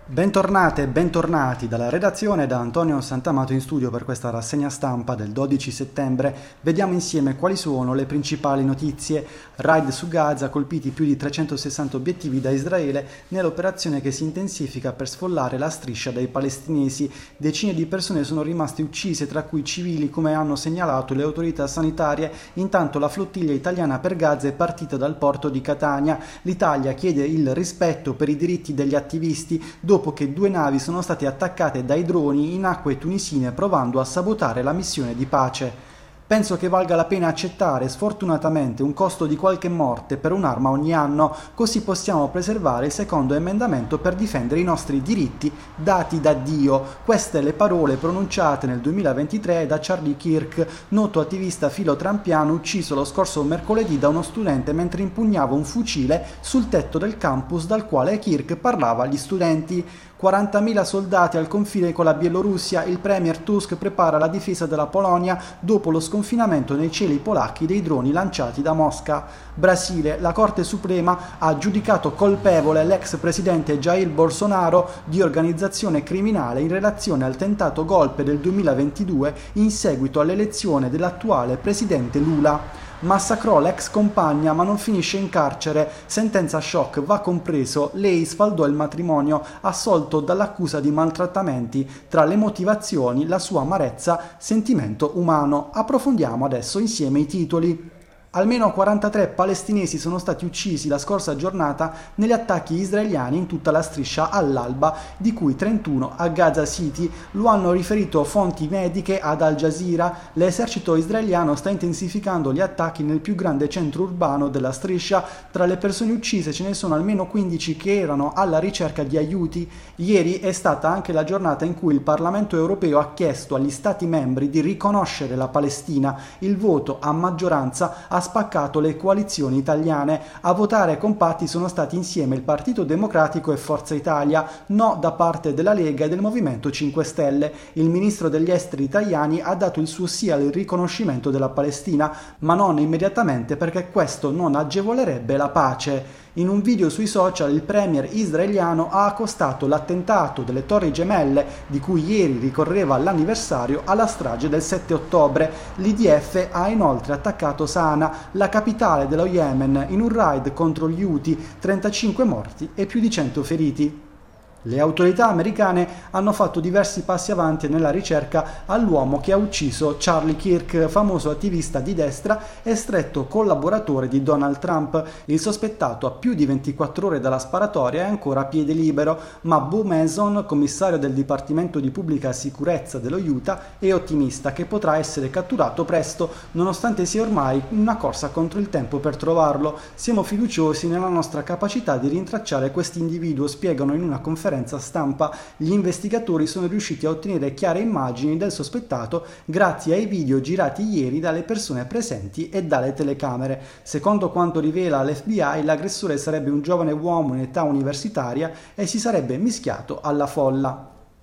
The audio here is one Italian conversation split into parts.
Bentornate e bentornati dalla redazione da Antonio Santamato in studio per questa rassegna stampa del 12 settembre. Vediamo insieme quali sono le principali notizie. Raid su Gaza, colpiti più di 360 obiettivi da Israele nell'operazione che si intensifica per sfollare la striscia dai palestinesi. Decine di persone sono rimaste uccise, tra cui civili, come hanno segnalato le autorità sanitarie. Intanto la flottiglia italiana per Gaza è partita dal porto di Catania. L'Italia chiede il rispetto per i diritti degli attivisti dopo che 2 navi sono state attaccate dai droni in acque tunisine provando a sabotare la missione di pace. Penso che valga la pena accettare sfortunatamente un costo di qualche morte per un'arma ogni anno, così possiamo preservare il secondo emendamento per difendere i nostri diritti dati da Dio. Queste le parole pronunciate nel 2023 da Charlie Kirk, noto attivista filo-trampiano ucciso lo scorso mercoledì da uno studente mentre impugnava un fucile sul tetto del campus dal quale Kirk parlava agli studenti. 40.000 soldati al confine con la Bielorussia, il premier Tusk prepara la difesa della Polonia dopo lo sconfinamento nei cieli polacchi dei droni lanciati da Mosca. Brasile, la Corte Suprema ha giudicato colpevole l'ex presidente Jair Bolsonaro di organizzazione criminale in relazione al tentato golpe del 2022 in seguito all'elezione dell'attuale presidente Lula. Massacrò l'ex compagna ma non finisce in carcere, sentenza shock va compreso, lei sfaldò il matrimonio assolto dall'accusa di maltrattamenti, tra le motivazioni la sua amarezza, sentimento umano. Approfondiamo adesso insieme i titoli. Almeno 43 palestinesi sono stati uccisi la scorsa giornata negli attacchi israeliani in tutta la striscia all'alba, di cui 31 a Gaza City. Lo hanno riferito fonti mediche ad Al Jazeera. L'esercito israeliano sta intensificando gli attacchi nel più grande centro urbano della striscia. Tra le persone uccise ce ne sono almeno 15 che erano alla ricerca di aiuti. Ieri è stata anche la giornata in cui il Parlamento europeo ha chiesto agli Stati membri di riconoscere la Palestina. Il voto a maggioranza ha spaccato le coalizioni italiane. A votare compatti sono stati insieme il Partito Democratico e Forza Italia, no da parte della Lega e del Movimento 5 Stelle. Il ministro degli esteri italiani ha dato il suo sì al riconoscimento della Palestina, ma non immediatamente perché questo non agevolerebbe la pace. In un video sui social il premier israeliano ha accostato l'attentato delle Torri Gemelle, di cui ieri ricorreva l'anniversario, alla strage del 7 ottobre. L'IDF ha inoltre attaccato Sana, la capitale dello Yemen, in un raid contro gli Houthi, 35 morti e più di 100 feriti. Le autorità americane hanno fatto diversi passi avanti nella ricerca all'uomo che ha ucciso Charlie Kirk, famoso attivista di destra e stretto collaboratore di Donald Trump. Il sospettato, a più di 24 ore dalla sparatoria, è ancora a piede libero, ma Bo Mason, commissario del Dipartimento di Pubblica Sicurezza dello Utah, è ottimista che potrà essere catturato presto, nonostante sia ormai una corsa contro il tempo per trovarlo. Siamo fiduciosi nella nostra capacità di rintracciare quest'individuo, spiegano in una conferenza stampa. Gli investigatori sono riusciti a ottenere chiare immagini del sospettato grazie ai video girati ieri dalle persone presenti e dalle telecamere. Secondo quanto rivela l'FBI, l'aggressore sarebbe un giovane uomo in età universitaria e si sarebbe mischiato alla folla.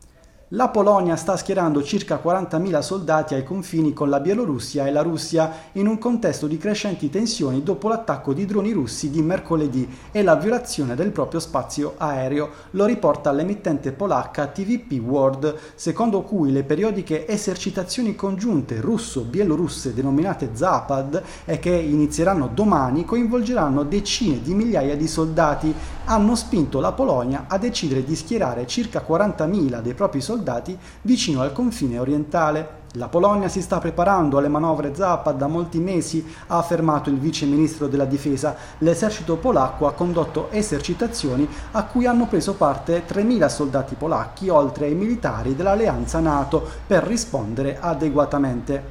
La Polonia sta schierando circa 40.000 soldati ai confini con la Bielorussia e la Russia in un contesto di crescenti tensioni dopo l'attacco di droni russi di mercoledì e la violazione del proprio spazio aereo. Lo riporta l'emittente polacca TVP World, secondo cui le periodiche esercitazioni congiunte russo-bielorusse denominate Zapad e che inizieranno domani coinvolgeranno decine di migliaia di soldati. Hanno spinto la Polonia a decidere di schierare circa 40.000 dei propri soldati vicino al confine orientale. La Polonia si sta preparando alle manovre Zapad da molti mesi, ha affermato il vice ministro della difesa. L'esercito polacco ha condotto esercitazioni a cui hanno preso parte 3.000 soldati polacchi, oltre ai militari dell'alleanza NATO, per rispondere adeguatamente.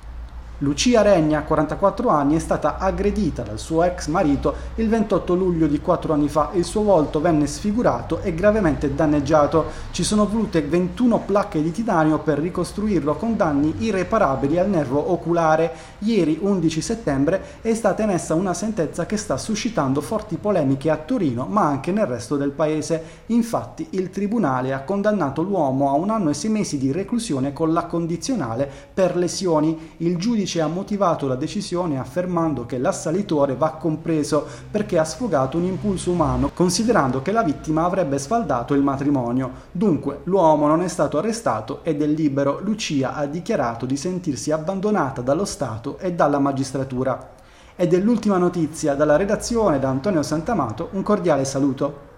Lucia Regna, 44 anni, è stata aggredita dal suo ex marito il 28 luglio di 4 anni fa. Il suo volto venne sfigurato e gravemente danneggiato. Ci sono volute 21 placche di titanio per ricostruirlo con danni irreparabili al nervo oculare. Ieri, 11 settembre, è stata emessa una sentenza che sta suscitando forti polemiche a Torino, ma anche nel resto del paese. Infatti, il tribunale ha condannato l'uomo a 1 anno e 6 mesi di reclusione con la condizionale per lesioni. Il giudice giudice ha motivato la decisione affermando che l'assalitore va compreso perché ha sfogato un impulso umano, considerando che la vittima avrebbe sfaldato il matrimonio. Dunque, l'uomo non è stato arrestato ed è libero. Lucia ha dichiarato di sentirsi abbandonata dallo Stato e dalla magistratura. Ed è l'ultima notizia dalla redazione da Antonio Santamato, un cordiale saluto.